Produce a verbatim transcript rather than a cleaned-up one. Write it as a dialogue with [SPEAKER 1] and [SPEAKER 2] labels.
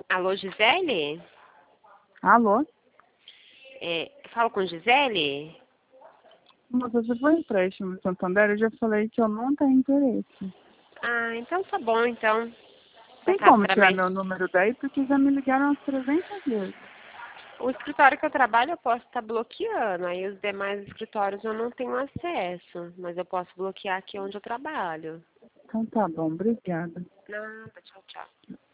[SPEAKER 1] Alô, Gisele?
[SPEAKER 2] Alô?
[SPEAKER 1] É, falo com Gisele?
[SPEAKER 2] Moça, você foi empréstimo no Santander? Eu já falei que eu não tenho interesse.
[SPEAKER 1] Ah, então tá bom, então.
[SPEAKER 2] Tem
[SPEAKER 1] Passar
[SPEAKER 2] como
[SPEAKER 1] pra
[SPEAKER 2] tirar
[SPEAKER 1] mim.
[SPEAKER 2] meu número daí? Porque já me ligaram umas trezentas vezes.
[SPEAKER 1] O escritório que eu trabalho eu posso estar bloqueando, aí os demais escritórios eu não tenho acesso, mas eu posso bloquear aqui onde eu trabalho.
[SPEAKER 2] Então tá bom, obrigada.
[SPEAKER 1] Nada, tchau, tchau.